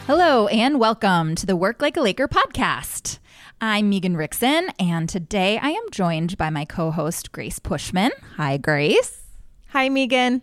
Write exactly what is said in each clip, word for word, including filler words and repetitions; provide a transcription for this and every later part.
Hello and welcome to the Work Like a Laker podcast. I'm Megan Rickson, and today I am joined by my co-host Grace Pushman. Hi, Grace. Hi, Megan.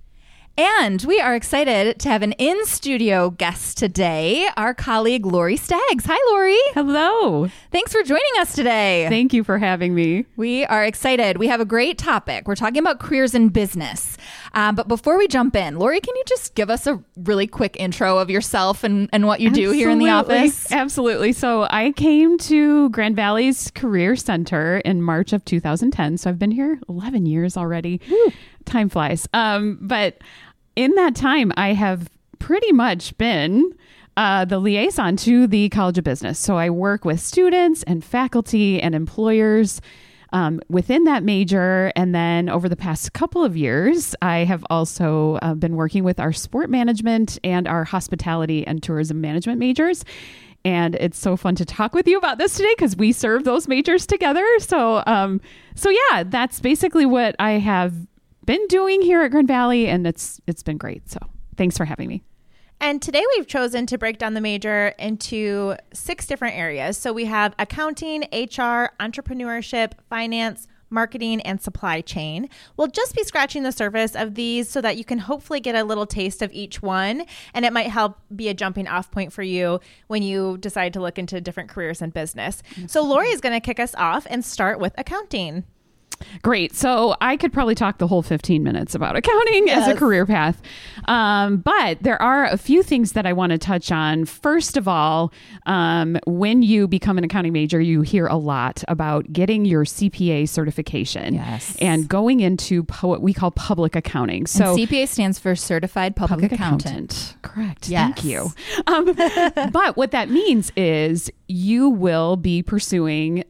And we are excited to have an in-studio guest today, our colleague Lori Staggs. Hi, Lori. Hello. Thanks for joining us today. Thank you for having me. We are excited. We have a great topic. We're talking about careers in business. Um, but before we jump in, Lori, can you just give us a really quick intro of yourself and, and what you Absolutely. do here in the office? Absolutely. So I came to Grand Valley's Career Center in March of two thousand ten. So I've been here eleven years already. Woo. Time flies. Um, but in that time, I have pretty much been uh, the liaison to the College of Business. So I work with students and faculty and employers Um, within that major. And then over the past couple of years, I have also uh, been working with our sport management and our hospitality and tourism management majors. And it's so fun to talk with you about this today because we serve those majors together. So, um, so yeah, that's basically what I have been doing here at Grand Valley, and it's it's been great. So thanks for having me. And today we've chosen to break down the major into six different areas. So we have accounting, H R, entrepreneurship, finance, marketing, and supply chain. We'll just be scratching the surface of these so that you can hopefully get a little taste of each one. And it might help be a jumping off point for you when you decide to look into different careers in business. So Lori is going to kick us off and start with accounting. Great. So I could probably talk the whole fifteen minutes about accounting yes. as a career path. Um, but there are a few things that I want to touch on. First of all, um, when you become an accounting major, you hear a lot about getting your C P A certification yes. and going into po- what we call public accounting. So and C P A stands for Certified Public, public Accountant. Accountant. Correct. Yes. Thank you. Um, but what that means is you will be pursuing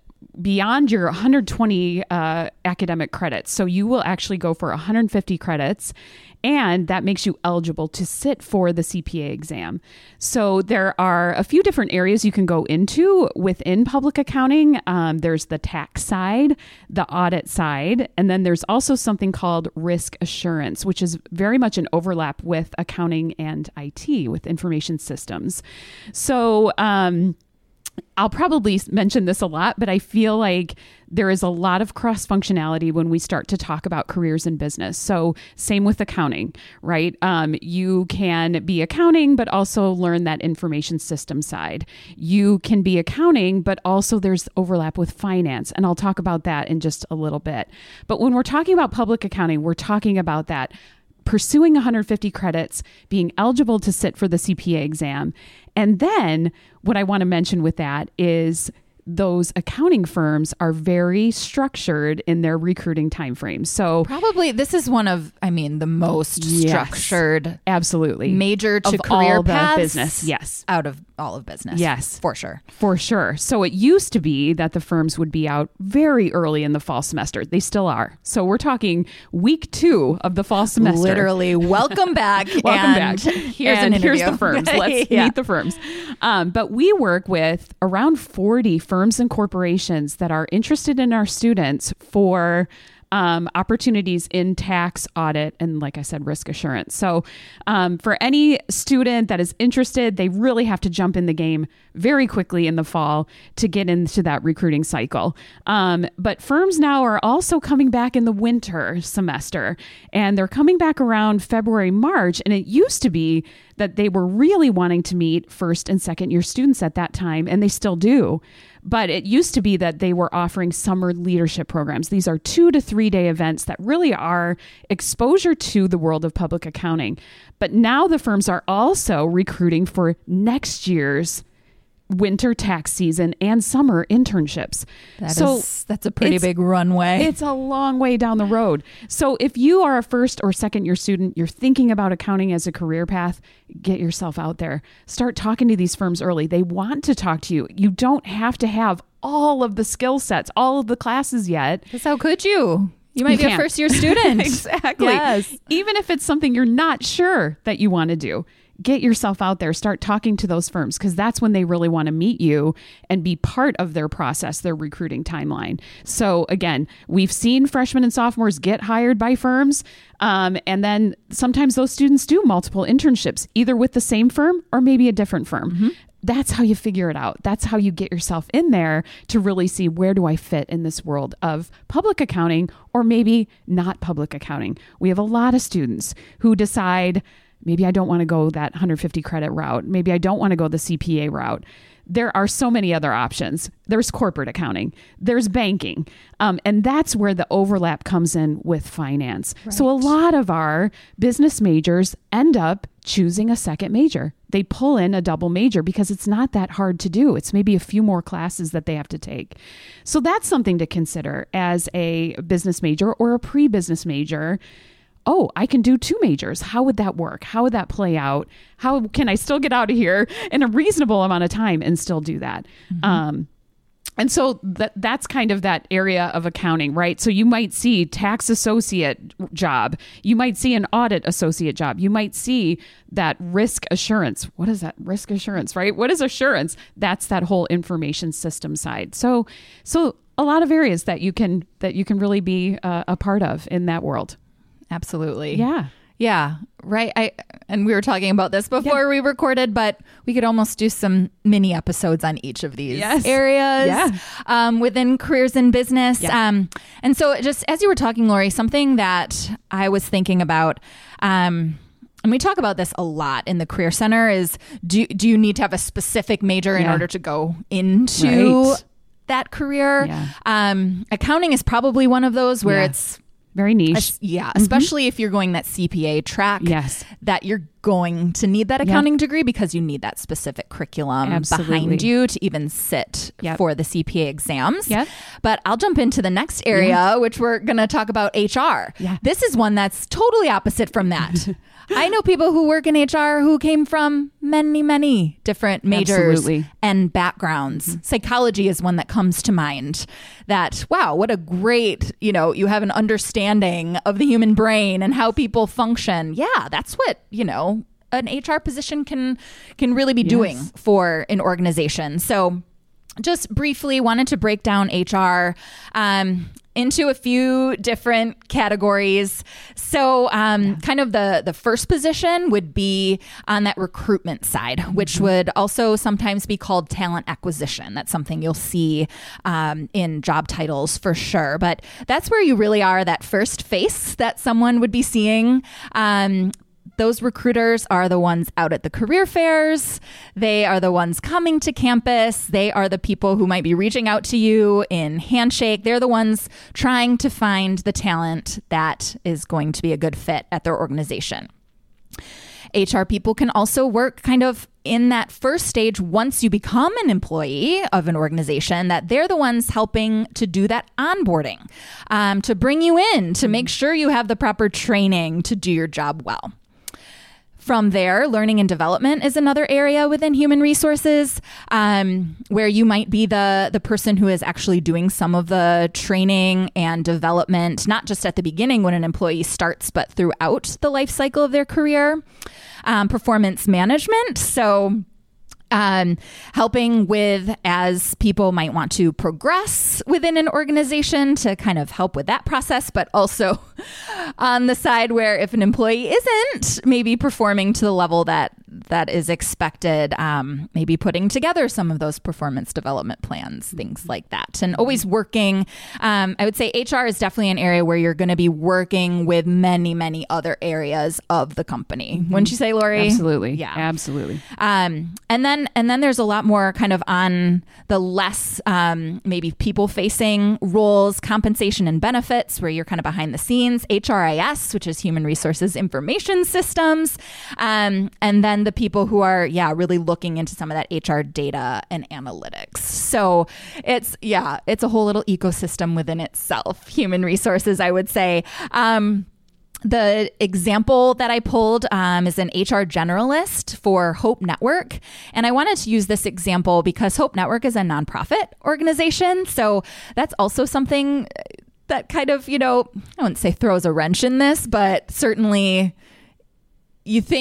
beyond your one hundred twenty uh, academic credits. So you will actually go for one hundred fifty credits, and that makes you eligible to sit for the C P A exam. So there are a few different areas you can go into within public accounting. Um, there's the tax side, the audit side, and then there's also something called risk assurance, which is very much an overlap with accounting and I T, with information systems. So, um, I'll probably mention this a lot, but I feel like there is a lot of cross functionality when we start to talk about careers in business. So same with accounting, right? Um, you can be accounting, but also learn that information system side. You can be accounting, but also there's overlap with finance. And I'll talk about that in just a little bit. But when we're talking about public accounting, we're talking about that pursuing one hundred fifty credits, being eligible to sit for the C P A exam. And then what I want to mention with that is those accounting firms are very structured in their recruiting timeframes. So probably this is one of, I mean, the most yes, structured, absolutely, major to of career all paths the business. Yes, out of all of business. Yes, for sure, for sure. So it used to be that the firms would be out very early in the fall semester. They still are. So we're talking week two of the fall semester. Literally, welcome back. welcome and back. Here's and an interview. Here's the firms. Let's yeah. meet the firms. Um, but we work with around forty firms and corporations that are interested in our students for um, opportunities in tax, audit, and like I said, risk assurance. So um, for any student that is interested, they really have to jump in the game very quickly in the fall to get into that recruiting cycle. Um, but firms now are also coming back in the winter semester, and they're coming back around February, March. And it used to be that they were really wanting to meet first and second year students at that time, and they still do. But it used to be that they were offering summer leadership programs. These are two to three day events that really are exposure to the world of public accounting. But now the firms are also recruiting for next year's winter tax season and summer internships. That so is, that's a pretty big runway. It's a long way down the road. So if you are a first or second year student, you're thinking about accounting as a career path, get yourself out there. Start talking to these firms early. They want to talk to you. You don't have to have all of the skill sets, all of the classes yet. Because how could you? You might You be can't. a first year student. Exactly. Yes. Even if it's something you're not sure that you want to do, get yourself out there, start talking to those firms, because that's when they really want to meet you and be part of their process, their recruiting timeline. So again, we've seen freshmen and sophomores get hired by firms. Um, and then sometimes those students do multiple internships, either with the same firm or maybe a different firm. Mm-hmm. That's how you figure it out. That's how you get yourself in there to really see, where do I fit in this world of public accounting or maybe not public accounting. We have a lot of students who decide, maybe I don't want to go that one hundred fifty credit route. Maybe I don't want to go the C P A route. There are so many other options. There's corporate accounting, there's banking. Um, and that's where the overlap comes in with finance. Right. So a lot of our business majors end up choosing a second major. They pull in a double major because it's not that hard to do. It's maybe a few more classes that they have to take. So that's something to consider as a business major or a pre-business major. Oh, I can do two majors. How would that work? How would that play out? How can I still get out of here in a reasonable amount of time and still do that? Mm-hmm. Um, and so that that's kind of that area of accounting, right? So you might see tax associate job. You might see an audit associate job. You might see that risk assurance. What is that? Risk assurance, right? What is assurance? That's that whole information system side. So, so a lot of areas that you can, that you can really be uh, a part of in that world. Absolutely. Yeah. Yeah. Right. I and we were talking about this before yeah. we recorded, but we could almost do some mini episodes on each of these yes. areas yeah. um, within careers in business. Yeah. Um, and so just as you were talking, Lori, something that I was thinking about, um, and we talk about this a lot in the Career Center, is do, do you need to have a specific major in yeah. order to go into right. that career? Yeah. Um, accounting is probably one of those where yeah. it's very niche. Yeah, especially mm-hmm. if you're going that C P A track, yes. that you're going to need that accounting yep. degree because you need that specific curriculum Absolutely. behind you to even sit yep. for the C P A exams. Yep. But I'll jump into the next area, yeah. which we're going to talk about H R. Yeah. This is one that's totally opposite from that. I know people who work in H R who came from many, many different majors Absolutely. and backgrounds. Mm-hmm. Psychology is one that comes to mind. That, wow, what a great, you know, you have an understanding of the human brain and how people function. Yeah, that's what, you know, an H R position can can really be yes. doing for an organization. So just briefly wanted to break down H R um, into a few different categories. So um, yeah. kind of the, the first position would be on that recruitment side, mm-hmm. which would also sometimes be called talent acquisition. That's something you'll see um, in job titles for sure. But that's where you really are that first face that someone would be seeing. Um, Those recruiters are the ones out at the career fairs. They are the ones coming to campus. They are the people who might be reaching out to you in Handshake. They're the ones trying to find the talent that is going to be a good fit at their organization. H R people can also work kind of in that first stage once you become an employee of an organization, that they're the ones helping to do that onboarding, um, to bring you in, to make sure you have the proper training to do your job well. From there, learning and development is another area within human resources, um, where you might be the, the person who is actually doing some of the training and development, not just at the beginning when an employee starts, but throughout the life cycle of their career. Um, performance management. So Um, helping with as people might want to progress within an organization to kind of help with that process, but also on the side where if an employee isn't maybe performing to the level that that is expected, um, maybe putting together some of those performance development plans, things like that. And always working, um, I would say H R is definitely an area where you're going to be working with many, many other areas of the company. Mm-hmm. Wouldn't you say, Lori? Absolutely. Yeah. Absolutely. Um, and then And then there's a lot more kind of on the less um, maybe people-facing roles, compensation and benefits, where you're kind of behind the scenes, H R I S, which is Human Resources Information Systems, um, and then the people who are, yeah, really looking into some of that H R data and analytics. So it's, yeah, it's a whole little ecosystem within itself, human resources, I would say. Um, The example that I pulled um, is an H R generalist for Hope Network. And I wanted to use this example because Hope Network is a nonprofit organization. So that's also something that kind of, you know, I wouldn't say throws a wrench in this, but certainly you think,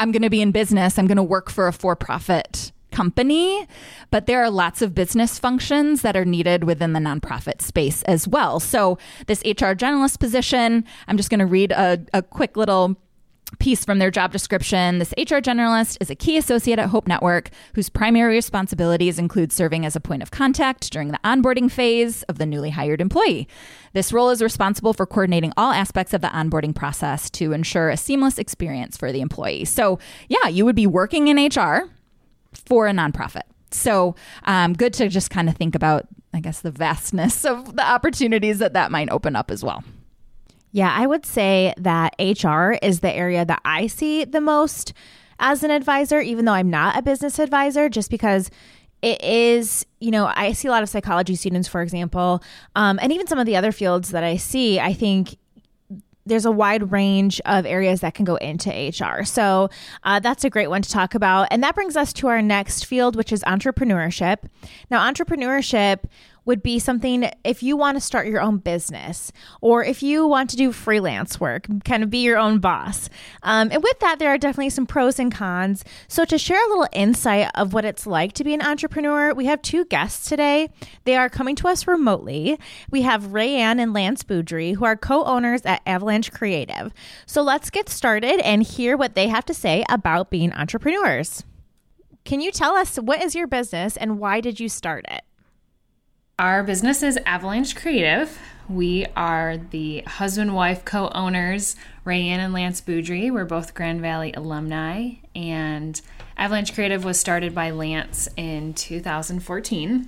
I'm going to be in business. I'm going to work for a for-profit company, but there are lots of business functions that are needed within the nonprofit space as well. So this H R generalist position, I'm just going to read a, a quick little piece from their job description. This H R generalist is a key associate at Hope Network whose primary responsibilities include serving as a point of contact during the onboarding phase of the newly hired employee. This role is responsible for coordinating all aspects of the onboarding process to ensure a seamless experience for the employee. So yeah, you would be working in H R for a nonprofit. So um, good to just kind of think about, I guess, the vastness of the opportunities that that might open up as well. Yeah, I would say that H R is the area that I see the most as an advisor, even though I'm not a business advisor, just because it is, you know, I see a lot of psychology students, for example, um, and even some of the other fields that I see, I think there's a wide range of areas that can go into H R. So uh, that's a great one to talk about. And that brings us to our next field, which is entrepreneurship. Now, entrepreneurship would be something if you want to start your own business or if you want to do freelance work, kind of be your own boss. Um, and with that, there are definitely some pros and cons. So to share a little insight of what it's like to be an entrepreneur, we have two guests today. They are coming to us remotely. We have Rayanne and Lance Boudry, who are co-owners at Avalanche Creative. So let's get started and hear what they have to say about being entrepreneurs. Can you tell us what is your business and why did you start it? Our business is Avalanche Creative. We are the husband-wife co-owners, Rayanne and Lance Boudry. We're both Grand Valley alumni, and Avalanche Creative was started by Lance in two thousand fourteen.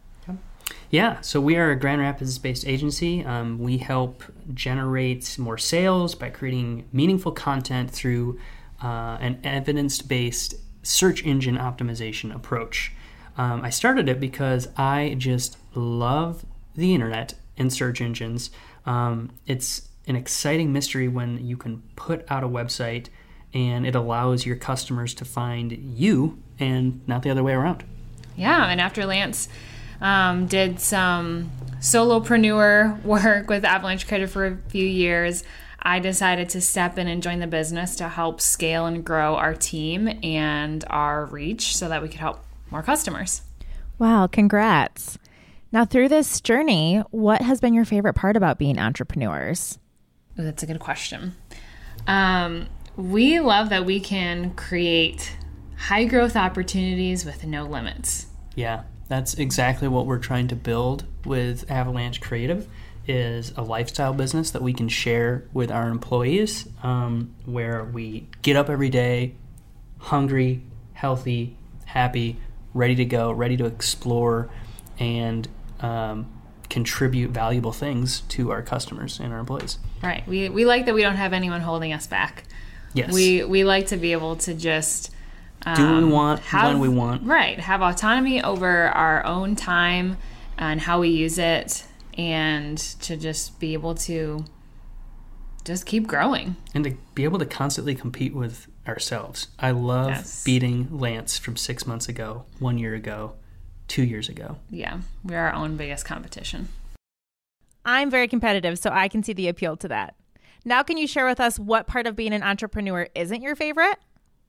Yeah, so we are a Grand Rapids-based agency. Um, we help generate more sales by creating meaningful content through uh, an evidence-based search engine optimization approach. Um, I started it because I just love the internet and search engines. Um, it's an exciting mystery when you can put out a website and it allows your customers to find you and not the other way around. Yeah, and after Lance um, did some solopreneur work with Avalanche Creative for a few years, I decided to step in and join the business to help scale and grow our team and our reach so that we could help more customers. Wow, congrats. Now, through this journey, what has been your favorite part about being entrepreneurs? Ooh, that's a good question. Um, we love that we can create high growth opportunities with no limits. Yeah, that's exactly what we're trying to build with Avalanche Creative, is a lifestyle business that we can share with our employees, um, where we get up every day hungry, healthy, happy, ready to go, ready to explore, and um, contribute valuable things to our customers and our employees. Right. We we like that we don't have anyone holding us back. Yes. We we like to be able to just um, do what we want, have, when we want. Right. Have autonomy over our own time and how we use it, and to just be able to just keep growing. And to be able to constantly compete with ourselves. I love yes. beating Lance from six months ago, one year ago, two years ago. Yeah, we're our own biggest competition. I'm very competitive, so I can see the appeal to that. Now, can you share with us what part of being an entrepreneur isn't your favorite?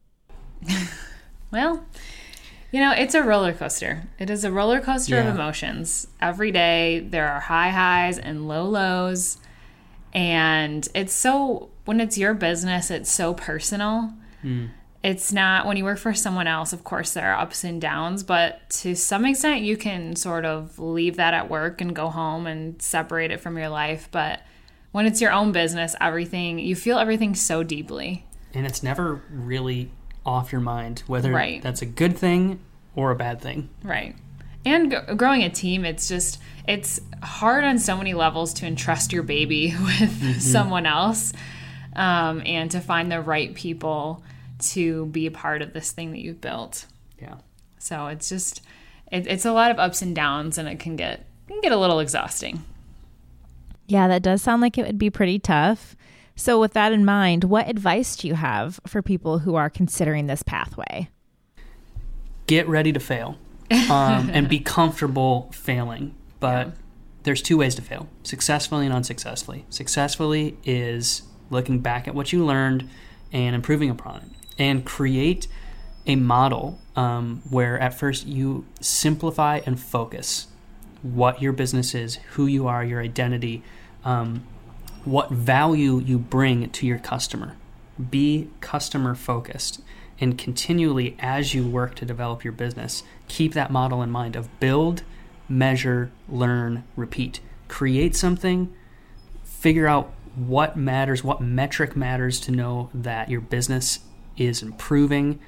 Well, you know, it's a roller coaster. It is a roller coaster yeah. of emotions. Every day there are high highs and low lows. And it's so, when it's your business, it's so personal. Mm. It's not, when you work for someone else, of course, there are ups and downs, but to some extent you can sort of leave that at work and go home and separate it from your life. But when it's your own business, everything, you feel everything so deeply. And it's never really off your mind, whether right. that's a good thing or a bad thing. Right. And g- growing a team, it's just, it's hard on so many levels to entrust your baby with mm-hmm. someone else, um, and to find the right people to be a part of this thing that you've built. Yeah. So it's just, it, it's a lot of ups and downs, and it can get it can get a little exhausting. Yeah, that does sound like it would be pretty tough. So with that in mind, what advice do you have for people who are considering this pathway? Get ready to fail. um, and be comfortable failing. But yeah. there's two ways to fail, successfully and unsuccessfully. Successfully is looking back at what you learned and improving upon it. and create a model um, where at first you simplify and focus what your business is, who you are, your identity, um, what value you bring to your customer. Be customer focused, and continually, as you work to develop your business, keep that model in mind of build, measure, learn, repeat. Create something, figure out what matters, what metric matters to know that your business is improving.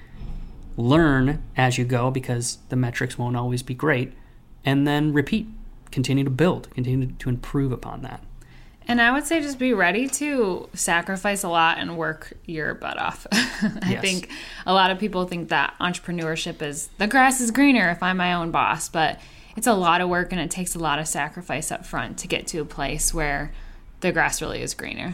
Learn as you go, because the metrics won't always be great, and then repeat. Continue to build, continue to improve upon that. And I would say just be ready to sacrifice a lot and work your butt off. I Yes. think a lot of people think that entrepreneurship is the grass is greener if I'm my own boss, but it's a lot of work and it takes a lot of sacrifice up front to get to a place where the grass really is greener.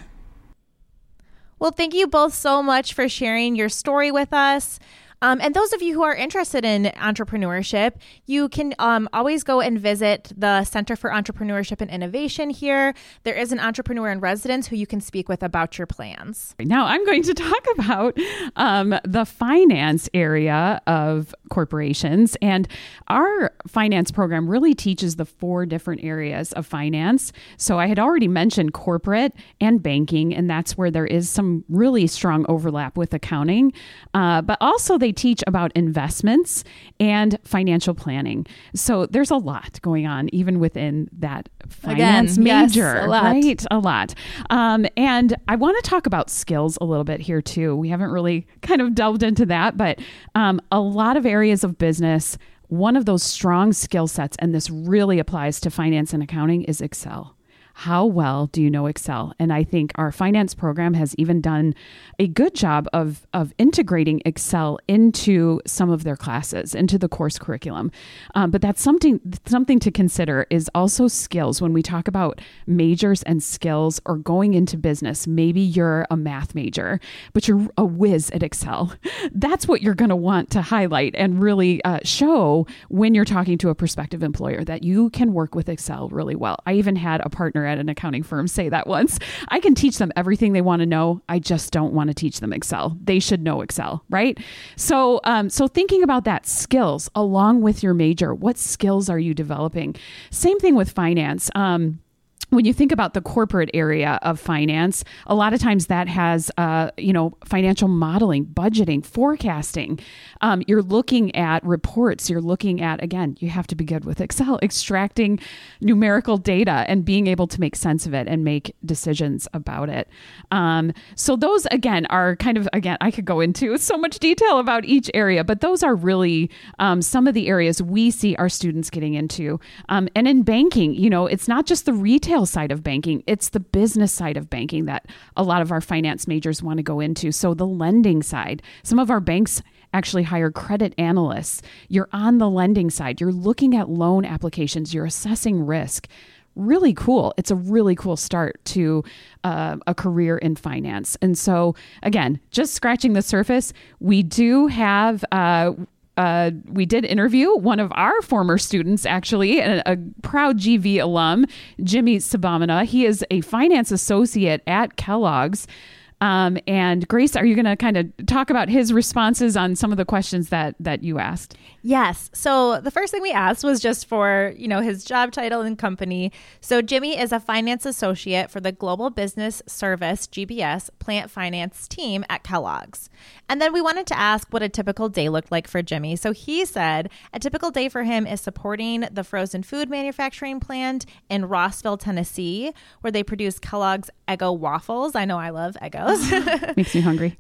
Well, thank you both so much for sharing your story with us. Um, and those of you who are interested in entrepreneurship, you can um, always go and visit the Center for Entrepreneurship and Innovation here. There is an entrepreneur in residence who you can speak with about your plans. Now I'm going to talk about um, the finance area of corporations. And our finance program really teaches the four different areas of finance. So I had already mentioned corporate and banking, and that's where there is some really strong overlap with accounting. Uh, but also they teach about investments and financial planning. So there's a lot going on even within that finance Again, yes, major, a lot. right? A lot. Um, and I want to talk about skills a little bit here too. We haven't really kind of delved into that, but um, a lot of areas of business, one of those strong skill sets, and this really applies to finance and accounting, is Excel. How well do you know Excel? And I think our finance program has even done a good job of, of integrating Excel into some of their classes, into the course curriculum. Um, but that's something something to consider is also skills. When we talk about majors and skills or going into business, maybe you're a math major, but you're a whiz at Excel. That's what you're going to want to highlight and really uh, show when you're talking to a prospective employer, that you can work with Excel really well. I even had a partner at an accounting firm say that once. I can teach them everything they want to know. I just don't want to teach them Excel. They should know Excel, right? So, um, so thinking about that, skills along with your major, what skills are you developing? Same thing with finance. Um, When you think about the corporate area of finance, a lot of times that has, uh, you know, financial modeling, budgeting, forecasting. Um, you're looking at reports. You're looking at, again, you have to be good with Excel, extracting numerical data and being able to make sense of it and make decisions about it. Um, so those, again, are kind of, again, I could go into so much detail about each area, but those are really um, some of the areas we see our students getting into. Um, and in banking, you know, it's not just the retail side of banking, it's the business side of banking that a lot of our finance majors want to go into. So the lending side, some of our banks actually hire credit analysts. You're on the lending side. You're looking at loan applications. You're assessing risk. Really cool. It's a really cool start to uh, a career in finance. And so again, just scratching the surface, we do have uh, Uh, we did interview one of our former students, actually, a, a proud G V alum, Jimmy Sabamina. He is a finance associate at Kellogg's. Um, and Grace, are you going to kind of talk about his responses on some of the questions that that you asked? Yes. So the first thing we asked was just for, you know, his job title and company. So Jimmy is a finance associate for the Global Business Service, G B S, plant finance team at Kellogg's. And then we wanted to ask what a typical day looked like for Jimmy. So he said a typical day for him is supporting the frozen food manufacturing plant in Rossville, Tennessee, where they produce Kellogg's Eggo waffles. I know I love Eggos. Makes me hungry.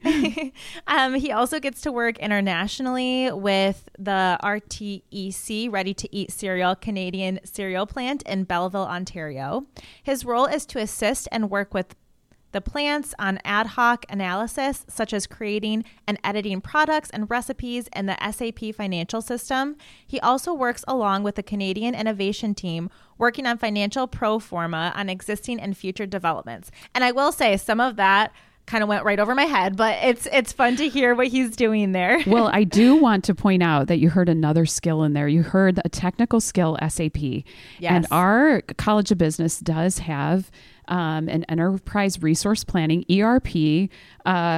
um, he also gets to work internationally with the R T E C, Ready to Eat Cereal, Canadian cereal plant in Belleville, Ontario. His role is to assist and work with the plants on ad hoc analysis, such as creating and editing products and recipes in the S A P financial system. He also works along with the Canadian innovation team, working on financial pro forma on existing and future developments. And I will say some of that kind of went right over my head, but it's it's fun to hear what he's doing there. Well, I do want to point out that you heard another skill in there. You heard a technical skill, S A P. Yes. And our College of Business does have um, an enterprise resource planning, E R P, uh,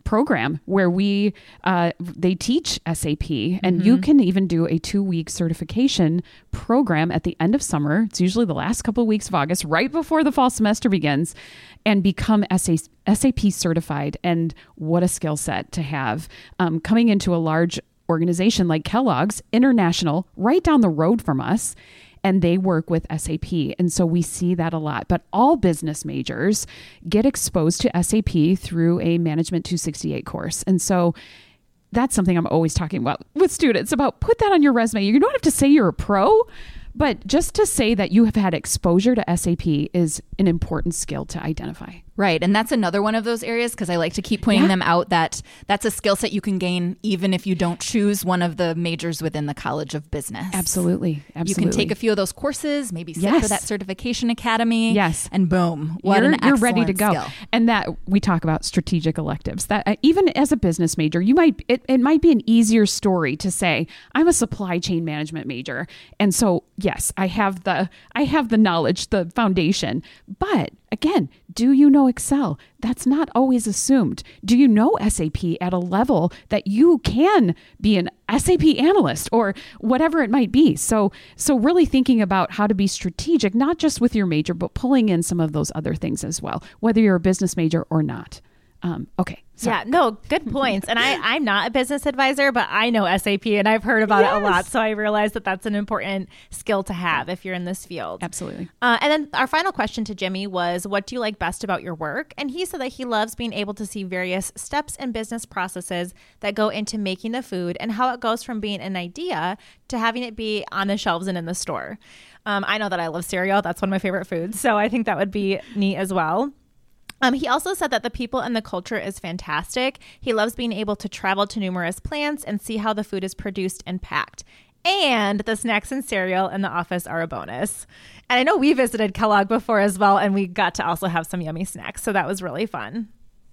program where we uh, they teach S A P, and mm-hmm. you can even do a two-week certification program at the end of summer. It's usually the last couple of weeks of August, right before the fall semester begins, and become S A P certified. And what a skill set to have um, coming into a large organization like Kellogg's International, right down the road from us. And they work with S A P. And so we see that a lot. But all business majors get exposed to S A P through a Management two sixty-eight course. And so that's something I'm always talking about with students about. Put that on your resume. You don't have to say you're a pro, but just to say that you have had exposure to S A P is an important skill to identify. Right. And that's another one of those areas, because I like to keep pointing Yeah. them out, that that's a skill set you can gain even if you don't choose one of the majors within the College of Business. Absolutely. Absolutely. You can take a few of those courses, maybe sit Yes. for that certification academy. Yes. And boom, what you're, an you're ready to excellent go. skill. And that we talk about strategic electives, that uh, even as a business major, you might, it, it might be an easier story to say, I'm a supply chain management major. And so, yes, I have the, I have the knowledge, the foundation, but again, do you know Excel? That's not always assumed. Do you know S A P at a level that you can be an S A P analyst or whatever it might be? So, so really thinking about how to be strategic, not just with your major, but pulling in some of those other things as well, whether you're a business major or not. Um, okay. So. Yeah, no, good points. And I, I'm not a business advisor, but I know S A P and I've heard about Yes. it a lot. So I realize that that's an important skill to have if you're in this field. Absolutely. Uh, and then our final question to Jimmy was, what do you like best about your work? And he said that he loves being able to see various steps and business processes that go into making the food and how it goes from being an idea to having it be on the shelves and in the store. Um, I know that I love cereal. That's one of my favorite foods. So I think that would be neat as well. Um, he also said that the people and the culture is fantastic. He loves being able to travel to numerous plants and see how the food is produced and packed. And the snacks and cereal in the office are a bonus. And I know we visited Kellogg before as well, and we got to also have some yummy snacks. So that was really fun.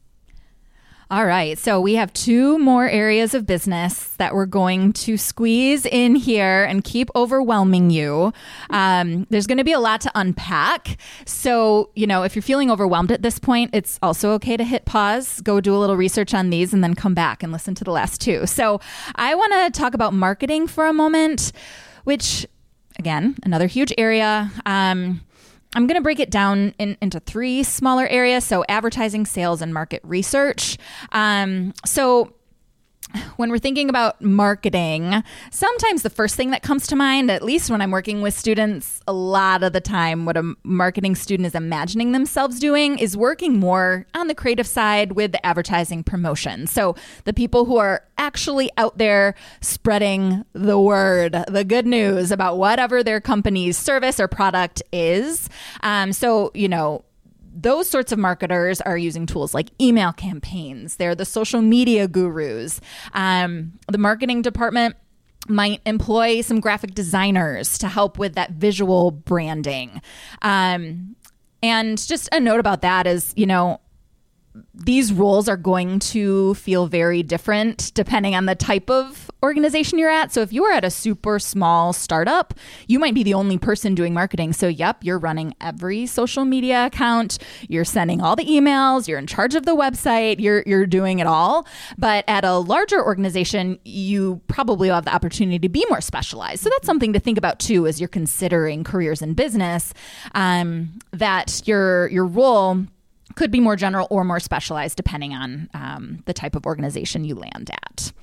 All right. So we have two more areas of business that we're going to squeeze in here and keep overwhelming you. Um, there's going to be a lot to unpack. So, you know, if you're feeling overwhelmed at this point, it's also okay to hit pause, go do a little research on these, and then come back and listen to the last two. So I want to talk about marketing for a moment, which, again, another huge area. Um, I'm going to break it down in, into three smaller areas. So advertising, sales, and market research. Um, so when we're thinking about marketing, sometimes the first thing that comes to mind, at least when I'm working with students, a lot of the time, what a marketing student is imagining themselves doing is working more on the creative side with the advertising promotion. So the people who are actually out there spreading the word, the good news about whatever their company's service or product is. Um, so, you know, those sorts of marketers are using tools like email campaigns. They're the social media gurus. Um, the marketing department might employ some graphic designers to help with that visual branding. Um, and just a note about that is, you know, these roles are going to feel very different depending on the type of organization you're at. So if you are at a super small startup, you might be the only person doing marketing. So yep, you're running every social media account, you're sending all the emails, you're in charge of the website, you're you're doing it all. But at a larger organization, you probably will have the opportunity to be more specialized. So that's something to think about too as you're considering careers in business, um, that your your role could be more general or more specialized depending on um, the type of organization you land at.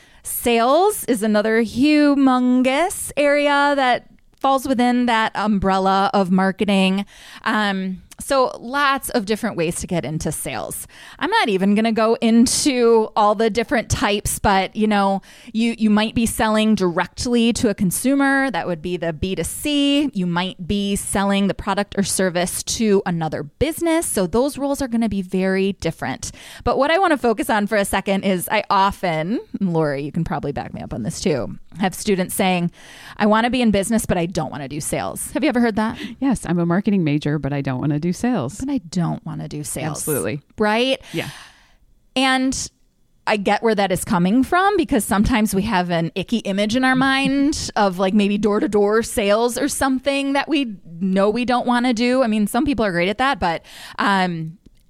Sales is another humongous area that falls within that umbrella of marketing. Um, so lots of different ways to get into sales. I'm not even going to go into all the different types, but you know, you, you might be selling directly to a consumer. That would be the B two C. You might be selling the product or service to another business. So those roles are going to be very different. But what I want to focus on for a second is I often, Lori, you can probably back me up on this too, have students saying, I want to be in business, but I don't want to do sales. Have you ever heard that? Yes, I'm a marketing major, but I don't want to do sales. But I don't want to do sales. Absolutely. Right? Yeah. And I get where that is coming from because sometimes we have an icky image in our mind of like maybe door-to-door sales or something that we know we don't want to do. I mean, some people are great at that, but um,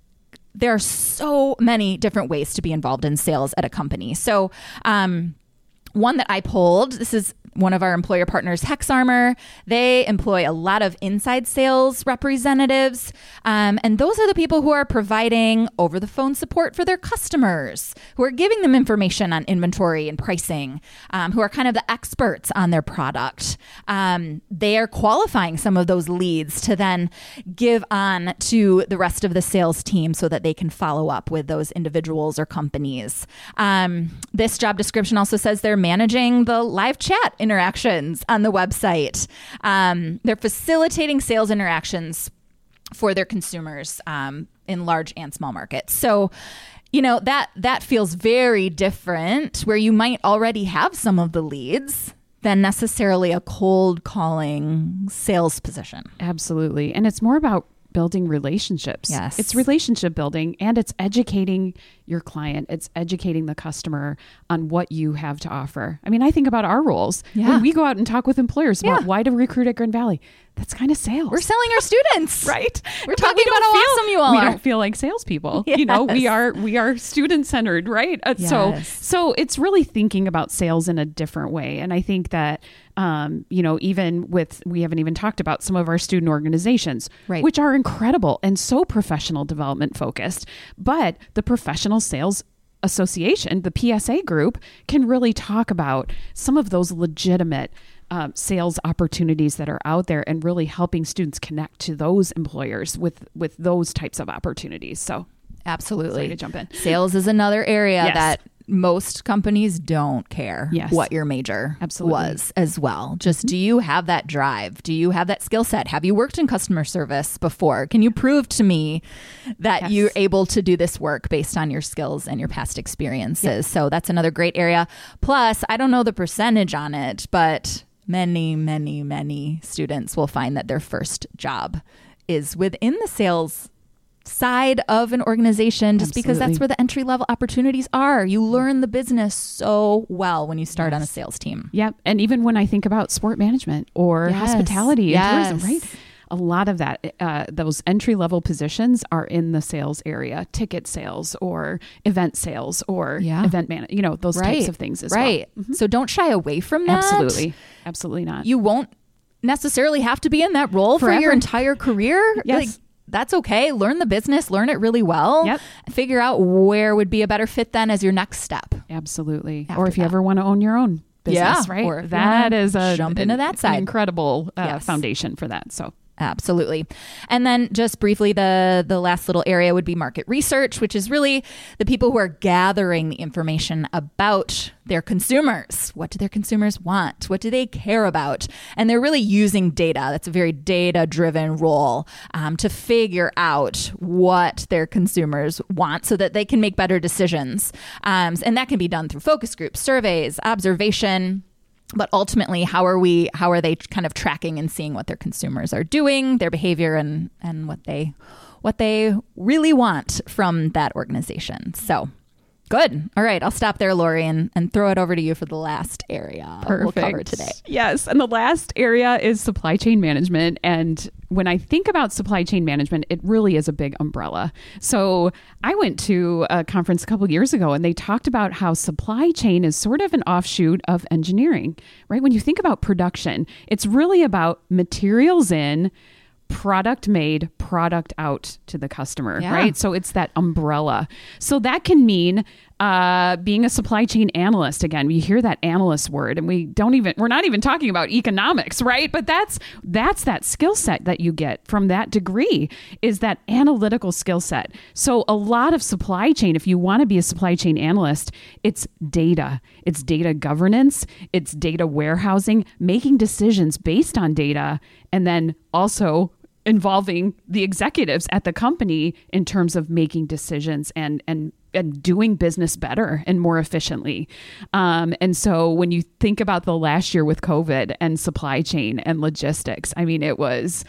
there are so many different ways to be involved in sales at a company. So, um, one that I pulled, this is one of our employer partners, HexArmor. They employ a lot of inside sales representatives. Um, and those are the people who are providing over the phone support for their customers, who are giving them information on inventory and pricing, um, who are kind of the experts on their product. Um, they are qualifying some of those leads to then give on to the rest of the sales team so that they can follow up with those individuals or companies. Um, this job description also says they're managing the live chat interactions on the website. Um, they're facilitating sales interactions for their consumers um, in large and small markets. So, you know, that that feels very different, where you might already have some of the leads than necessarily a cold calling sales position. Absolutely. And it's more about building relationships. Yes. It's relationship building, and it's educating your client. It's educating the customer on what you have to offer. I mean, I think about our roles. Yeah. When we go out and talk with employers about Yeah. why to recruit at Grand Valley, that's kind of sales. We're selling our students. right. We're But talking we don't about how feel- awesome you all we are. don't feel like salespeople. You know, we Yes. are we are student centered, right? Uh, So Yes. so it's really thinking about sales in a different way. And I think that um, you know, even with we haven't even talked about some of our student organizations, Right. which are incredible and so professional development focused. But the Professional Sales Association, the P S A group, can really talk about some of those legitimate um, sales opportunities that are out there, and really helping students connect to those employers with with those types of opportunities. So Absolutely. Sorry to jump in. Sales is another area Yes. that most companies don't care Yes. what your major Absolutely. was as well. Just do you have that drive? Do you have that skill set? Have you worked in customer service before? Can you prove to me that Yes. you're able to do this work based on your skills and your past experiences? So that's another great area. Plus, I don't know the percentage on it, but many, many, many students will find that their first job is within the sales side of an organization, just because Absolutely. that's where the entry level opportunities are. You learn the business so well when you start on a sales team. Yep. And even when I think about sport management or Yes. hospitality and Yes. tourism, right? A lot of that, uh, those entry level positions are in the sales area, ticket sales or event sales or Yeah. event man, you know, those types of things as right. well. Mm-hmm. So don't shy away from that. Absolutely. Absolutely not. You won't necessarily have to be in that role for Forever. your entire career. Yes. Like, that's okay. Learn the business, learn it really well. Yep. Figure out where would be a better fit then as your next step. Absolutely. After or if you that. ever want to own your own business, Yeah, right? or if you That wanna is a jump an- into that an side. incredible uh, Yes. foundation for that. So Absolutely. And then just briefly, the the last little area would be market research, which is really the people who are gathering the information about their consumers. What do their consumers want? What do they care about? And they're really using data. That's a very data-driven role um, to figure out what their consumers want so that they can make better decisions. Um, and that can be done through focus groups, surveys, observation. But ultimately, how are we? How are they kind of tracking and seeing what their consumers are doing, their behavior, and and what they what they really want from that organization? So, good. All right, I'll stop there, Lori, and, and throw it over to you for the last area we'll cover today. Yes. And the last area is supply chain management. And when I think about supply chain management, it really is a big umbrella. So I went to a conference a couple of years ago, and they talked about how supply chain is sort of an offshoot of engineering, right? When you think about production, it's really about materials in, product made, product out to the customer, Yeah. right? So it's that umbrella. So that can mean uh, being a supply chain analyst. Again, we hear that analyst word, and we don't even, we're not even talking about economics, right? But that's, that's that skill set that you get from that degree, is that analytical skill set. So a lot of supply chain, if you want to be a supply chain analyst, it's data, it's data governance, it's data warehousing, making decisions based on data, and then also involving the executives at the company in terms of making decisions and and and doing business better and more efficiently. Um, and so when you think about the last year with COVID and supply chain and logistics, I mean, it was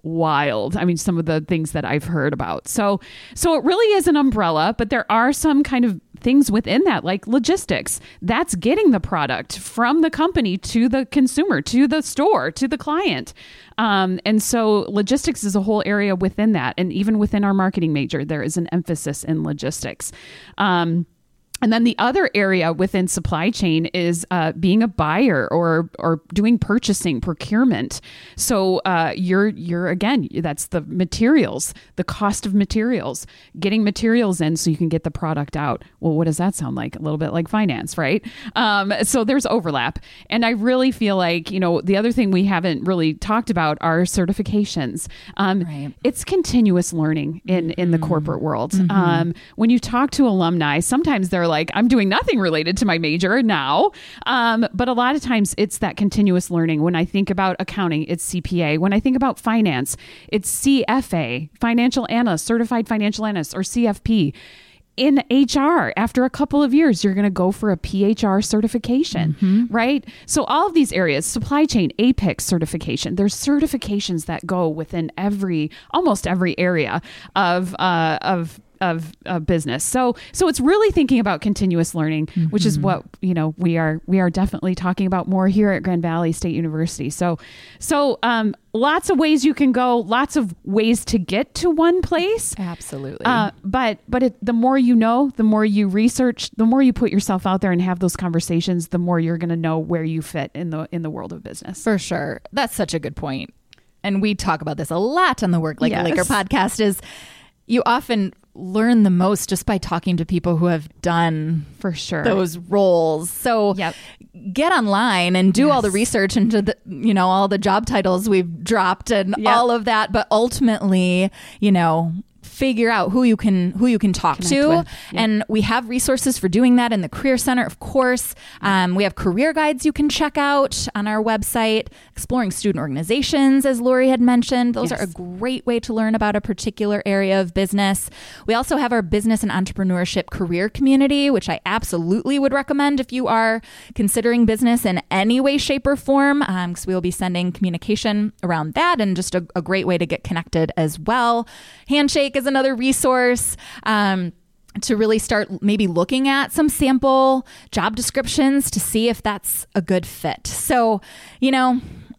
wild. I mean, some of the things that I've heard about. So, so it really is an umbrella, but there are some kind of things within that, like logistics. That's getting the product from the company to the consumer, to the store, to the client. Um, and so logistics is a whole area within that. And even within our marketing major, there is an emphasis in logistics. Um, And then the other area within supply chain is uh, being a buyer or or doing purchasing, procurement. So uh, you're you're again, that's the materials, the cost of materials, getting materials in so you can get the product out. Well, what does that sound like? A little bit like finance, right? Um, so there's overlap, and I really feel like, you know, the other thing we haven't really talked about are certifications. Um, Right. It's continuous learning in in the corporate world. Mm-hmm. Um, when you talk to alumni, sometimes they're like, I'm doing nothing related to my major now. Um, but a lot of times it's that continuous learning. When I think about accounting, it's C P A. When I think about finance, it's C F A, financial analyst, certified financial analyst, or C F P. In H R, after a couple of years, you're going to go for a P H R certification, mm-hmm. right? So all of these areas, supply chain, A P I C certification, there's certifications that go within every, almost every area of, uh, of, of uh, business. So, so it's really thinking about continuous learning, mm-hmm. which is what, you know, we are, we are definitely talking about more here at Grand Valley State University. So, so, um, lots of ways you can go, lots of ways to get to one place. Absolutely. Uh, but, but it, the more you know, the more you research, the more you put yourself out there and have those conversations, the more you're going to know where you fit in the, in the world of business. For sure. That's such a good point. And we talk about this a lot on the Work Like Yes. a Laker podcast is you often learn the most just by talking to people who have done For sure. those roles. So Yep. get online and do Yes. all the research into the, you know, all the job titles we've dropped and Yep. all of that. But ultimately, you know, figure out who you can who you can talk Connect to. with. Yep. And we have resources for doing that in the Career Center, of course. Um, we have career guides you can check out on our website, exploring student organizations, as Lori had mentioned. Those Yes. are a great way to learn about a particular area of business. We also have our business and entrepreneurship career community, which I absolutely would recommend if you are considering business in any way, shape, or form, because um, we will be sending communication around that, and just a, a great way to get connected as well. Handshake is another resource. Um, to really start maybe looking at some sample job descriptions to see if that's a good fit. So, you know,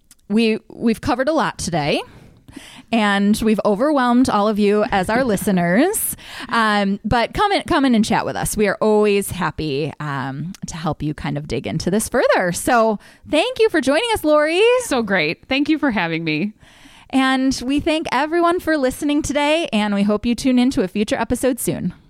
we we've covered a lot today, and we've overwhelmed all of you as our listeners. Um, but come in, come in and chat with us. We are always happy um, to help you kind of dig into this further. So thank you for joining us, Lori. So great. Thank you for having me. And we thank everyone for listening today, and we hope you tune in to a future episode soon.